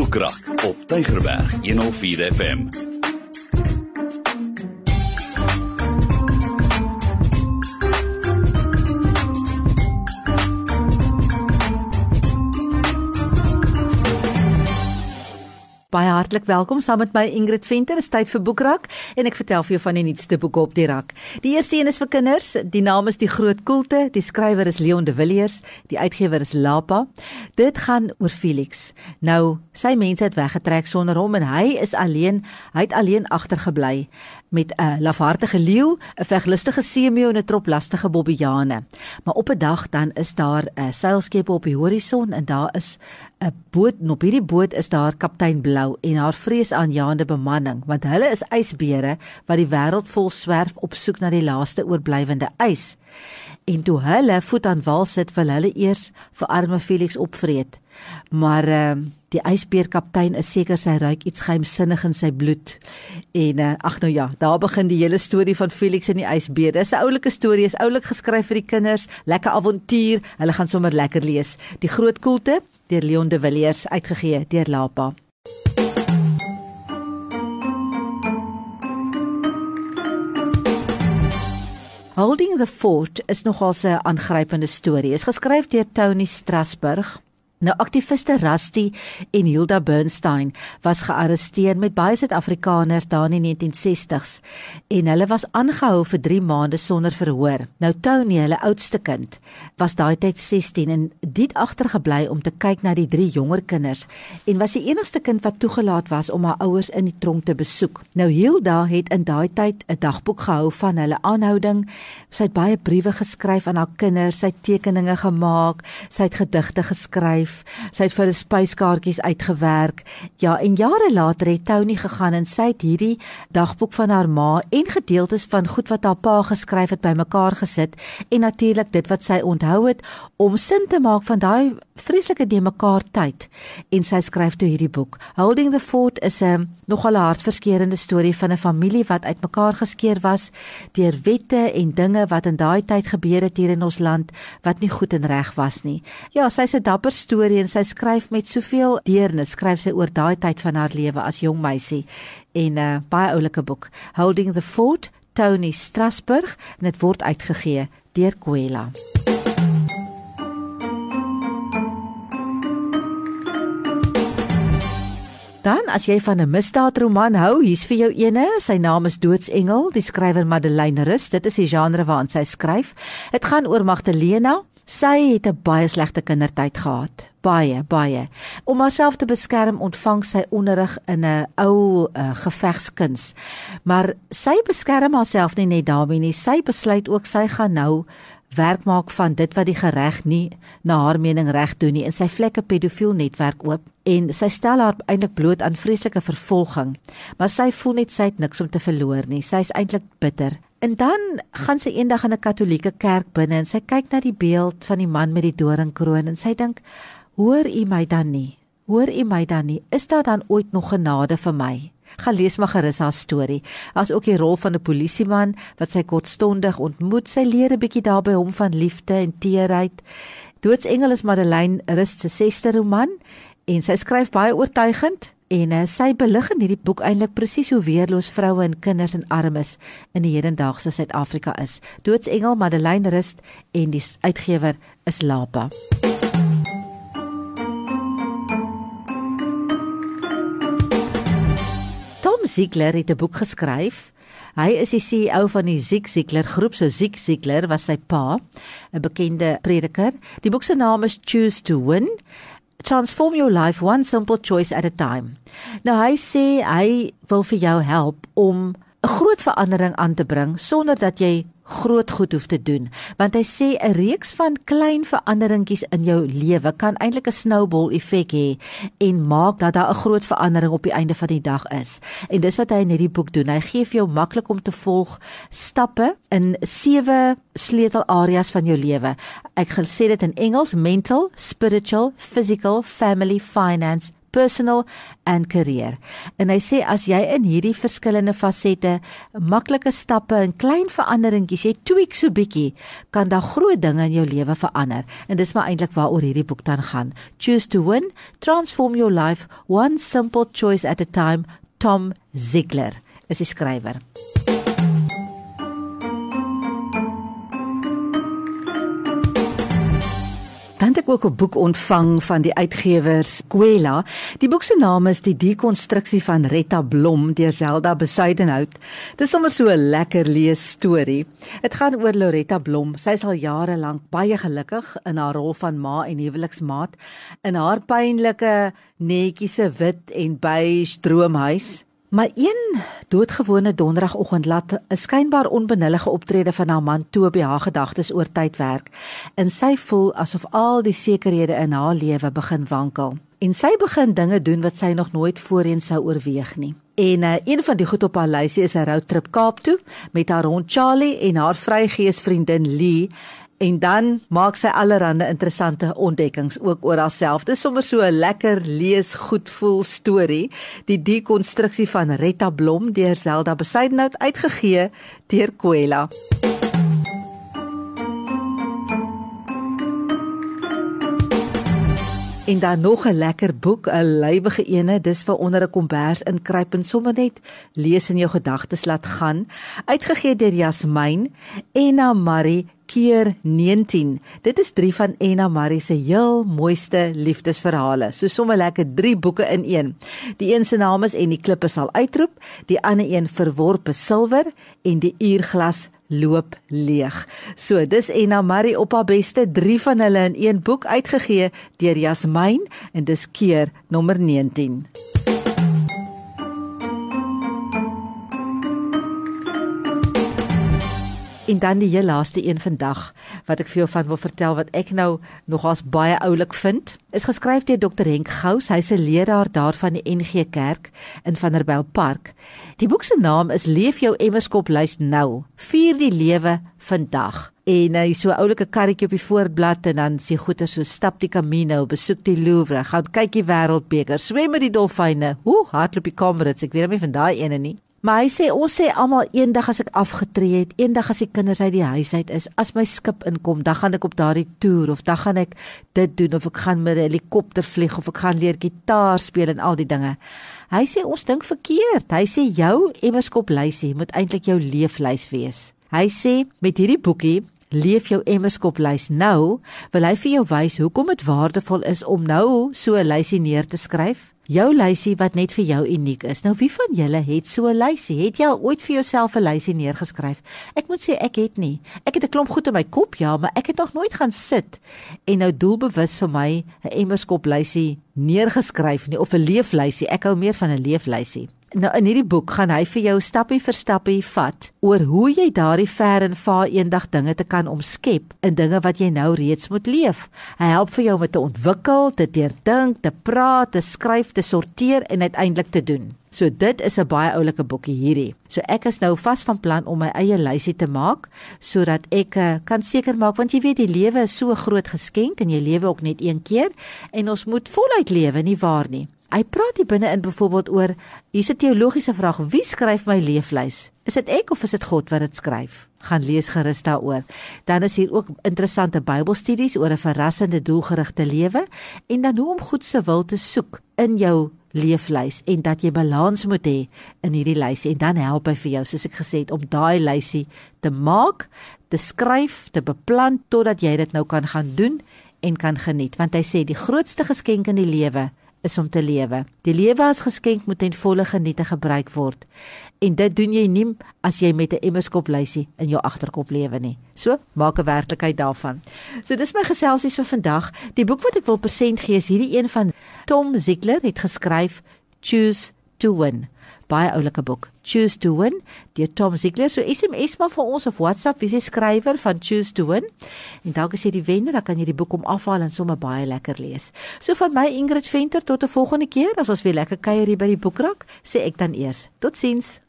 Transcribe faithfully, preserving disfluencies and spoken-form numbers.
Boekrak op Tygerberg honderdvier F M. Baie hartlik welkom saam met my Ingrid Venter. Dit is tyd vir Boekrak en ek vertel vir jou van die nuutste boeke op die rak. Die eerste een is vir kinders. Die naam is Die Groot Koelte. Die skrywer is Leon de Villiers. Die uitgewer is Lapa. Dit gaan oor Felix. Nou, sy mense het weggetrek sonder hom en hy is alleen, hy het alleen agtergebly met 'n uh, lafhartige leeu, 'n veglustige seemeeu en 'n trop lastige bobbiane. Maar op 'n dag dan is daar 'n uh, seilskepe op die horison en daar is 'n boot en op hierdie boot is daar kaptein Blou en haar vreesaanjaende bemanning, want hulle is ysbere wat die wêreld vol swerf op soek na die laaste oorblywende ys. En toe hulle voet aan wal sit, wil hulle eers vir arme Felix opvreet. Maar uh, die ysbeerkaptein is seker sy ruik iets geheimsinnig in sy bloed. En uh, ag nou ja, daar begin die hele storie van Felix en die ysbeer. Dis 'n oulike storie, is oulik geskryf vir die kinders, lekker avontuur, hulle gaan sommer lekker lees. Die Groot Koelte deur Leon de Villiers, uitgegee deur Lapa. Holding the Fort is nogal 'n aangrypende storie. Is geskryf deur Tony Strasburg. Nou, aktiviste Rusty en Hilda Bernstein was gearresteer met baie Suid-Afrikaners daar in die negentien sestig's en hulle was aangehou vir drie maande sonder verhoor. Nou, Tony, hulle oudste kind, was daai tyd sestien en dit agtergebly om te kyk na die drie jonger kinders en was die enigste kind wat toegelaat was om haar ouers in die tronk te besoek. Nou, Hilda het in daai tyd 'n dagboek gehou van hulle aanhouding. Sy het baie briewe geskryf aan haar kinders, sy het tekeninge gemaak, sy het gedigte geskryf. Sy het vir hulle spyskaartjies uitgewerk. Ja, en jare later het Tony gegaan en sy het hierdie dagboek van haar ma en gedeeltes van goed wat haar pa geskryf het bymekaar gesit en natuurlik dit wat sy onthou het om sin te maak van daai vreeslike de mekaar tyd. En sy skryf toe hierdie boek. Holding the Fort is 'n nogal 'n hartverskeurende storie van 'n familie wat uitmekaar geskeur was deur wette en dinge wat in daai tyd gebeur het hier in ons land wat nie goed en reg was nie. Ja, sy's 'n dapper storie en sy skryf met soveel deernis, skryf sy oor daai tyd van haar lewe as jong meisie. En 'n uh, baie oulike boek. Holding the Fort, Tony Strasburg, en dit word uitgegee deur Kwela. Dan, as jy van 'n misdaadroman hou, hier's vir jou ene. Sy naam is Doodsengel, die skrywer Madeleine Rust. Dit is die genre waarin sy skryf. Dit gaan oor Magdalena. Sy het 'n baie slegte kindertyd gehad. Baie, baie. Om haarself te beskerm ontvang sy onderrig in 'n ou uh, gevegskuns. Maar sy beskerm haarself nie net daarmee nie. Sy besluit ook sy gaan nou werk maak van dit wat die gereg nie na haar mening reg doen nie. En sy vlek 'n pedofiel netwerk oop en sy stel haar eintlik bloot aan vreeslike vervolging. Maar sy voel net sy het niks om te verloor nie. Sy is eintlik bitter. En dan gaan sy eendag in 'n katolieke kerk binne en sy kyk na die beeld van die man met die doringkroon en sy dink, hoor u my dan nie? Hoor u my dan nie? Is daar dan ooit nog genade vir my? Gaan lees maar gerus haar storie. As ook die rol van 'n polisieman wat sy kortstondig ontmoet, sy leer 'n bietjie daar by hom van liefde en teerheid. Doodsengel is Madeleine Rust se sesde roman en sy skryf baie oortuigend. En uh, sy belig in hierdie boek eintlik presies hoe weerloos vroue en kinders en armes in die hedendaagse Suid-Afrika is. Doodsengel, Madeleine Rust en die uitgewer is Lapa. Tom Ziegler het 'n boek geskryf. Hy is die C E O van die Zig Ziglar groep, so Zig Ziglar was sy pa, 'n bekende prediker. Die boek se naam is Choose to Win. Transform your life one simple choice at a time. Nou hy sê hy wil vir jou help om 'n groot verandering aan te bring sonder dat jy groot goed hoef te doen, want hy sê 'n reeks van klein veranderingkies in jou lewe kan eintlik 'n snowball effek hê en maak dat daar 'n groot verandering op die einde van die dag is. En dis wat hy in hierdie boek doen. Hy gee vir jou maklik om te volg stappe in sewe sleutelareas van jou lewe. Ek gaan sê dit in Engels: mental, spiritual, physical, family, finance, personal and career. En hy sê as jy in hierdie verskillende fasette maklike stappe en klein veranderingkies, jy tweak so bietjie, kan daar groot dinge in jou lewe verander. En dis maar eintlik waaroor hierdie boek dan gaan. Choose to win, transform your life, one simple choice at a time. Tom Ziglar is die skrywer. Dan het ek ook 'n boek ontvang van die uitgewers Kwela. Die boek se naam is Die Dekonstruksie van Retta Blom deur Zelda Besuidenhout. Dit is sommer so 'n lekker lees storie. Dit gaan oor Loretta Blom. Sy is al jare lank baie gelukkig in haar rol van ma en huweliksmaat in haar pynlike netjiese wit en beige droomhuis. Maar een doodgewone donderdagoggend laat 'n skynbaar onbenullige optrede van haar man Toby haar gedagtes oor tyd werk en sy voel asof al die sekerhede in haar lewe begin wankel. En sy begin dinge doen wat sy nog nooit voorheen sou oorweeg nie. En uh, een van die goed op haar lysie is 'n roadtrip Kaap toe met haar hond Charlie en haar vrygeesvriendin Lee. En dan maak sy allerhande interessante ontdekkings ook oor haarself. Dis sommer so 'n lekker lees, goed voel storie. Die Dekonstruksie van Retta Blom deur Zelda Besuidenhout, uitgegee deur Kwela. En dan nog 'n lekker boek, 'n lywige ene, dis vir onder 'n kombers inkruip en sommer net lees in jou gedagtes laat gaan. Uitgegee deur Jasmyn, Enna Marie keer negentien. Dit is drie van Enna Marie se heel mooiste liefdesverhale. So sommer lekker drie boeke in een. Die een se naam is En die klippe sal uitroep, die ander een Verworpe silwer en die uurglas loop leeg. So, dis Enna Marie op haar beste, drie van hulle in een boek, uitgegee deur Jasmyn en dis keer nommer negentien. En dan die heel laaste een vandag, wat ek vir jou van wil vertel, wat ek nou nogals baie oulik vind, is geskryf deur dokter Henk Gous. Hy's 'n leraar daar van die N G Kerk in Vanderbijlpark. Die boek se naam is Leef jou Emmerskop luis nou, vier die lewe vandag. En hy so 'n oulike karretjie op die voorblad en dan sê goeie so stap die Camino, besoek die Louvre, gaan kyk die wêreldbeker, swem met die dolfyne. Hoe hardloop die Comrades, ek weet nie van daai ene nie. Maar hy sê, ons sê almal, eendag as ek afgetree het, eendag as die kinders uit die huis uit is, as my skip inkom, dan gaan ek op daardie toer, of dan gaan ek dit doen, of ek gaan met 'n helikopter vlieg, of ek gaan leer gitaar speel en al die dinge. Hy sê, ons dink verkeerd. Hy sê, jou Emmerskop lysie moet eintlik jou leeflys wees. Hy sê, met hierdie boekie, Leef jou Emmerskop lys nou, wil hy vir jou wys hoekom dit waardevol is om nou so 'n lysie neer te skryf. Jou lysie wat net vir jou uniek is. Nou wie van julle het so 'n lysie? Het jy al ooit vir jouself 'n lysie neergeskryf? Ek moet sê ek het nie. Ek het 'n klomp goed in my kop, ja, maar ek het nog nooit gaan sit en nou doelbewus vir my 'n Emmerskop lysie neergeskryf nie, of 'n leeflysie. Ek hou meer van 'n leeflysie. Nou in hierdie boek gaan hy vir jou stappie vir stappie vat oor hoe jy daardie ver en vaar eendag dinge te kan omskep in dinge wat jy nou reeds moet leef. Hy help vir jou met te ontwikkel, te deurdink, te praat, te skryf, te sorteer en uiteindelik te doen. So dit is 'n baie oulike boekie hierdie. So ek is nou vas van plan om my eie lysie te maak sodat ek uh, kan seker maak, want jy weet die lewe is so 'n groot geskenk en jy lewe ook net een keer en ons moet voluit lewe, nie waar nie. Hy praat hier binne in byvoorbeeld oor, hier's 'n teologiese vraag, wie skryf my leeflys? Is dit ek of is dit God wat dit skryf? Gaan lees gerus daaroor. Dan is hier ook interessante Bybelstudies oor 'n verrassende doelgerigte lewe en dan hoe om God se wil te soek in jou leeflys en dat jy balans moet hê in hierdie lysie en dan help hy vir jou, soos ek gesê het, om daai lysie te maak, te skryf, te beplan totdat jy dit nou kan gaan doen en kan geniet, want hy sê die grootste geskenk in die lewe is om te lewe. Die lewe as geskenk moet ten volle geniet en gebruik word. En dit doen jy nie as jy met 'n Emmerskop lysie in jou agterkop lewe nie. So, maak 'n werklikheid daarvan. So dis my geselsies vir vandag. Die boek wat ek wil present gee is hierdie een van Tom Ziglar, het geskryf Choose to Win. Baie oulike boek. Choose to Win deur Tom Ziglar. So S M S maar vir ons of WhatsApp, wie is die skrywer van Choose to Win? En dalk as jy die wenner, dan kan jy die boek om afhaal en sommer baie lekker lees. So van my Ingrid Venter tot 'n volgende keer, as ons weer lekker kuier hier by die boekrak, sê ek dan eers. Totsiens.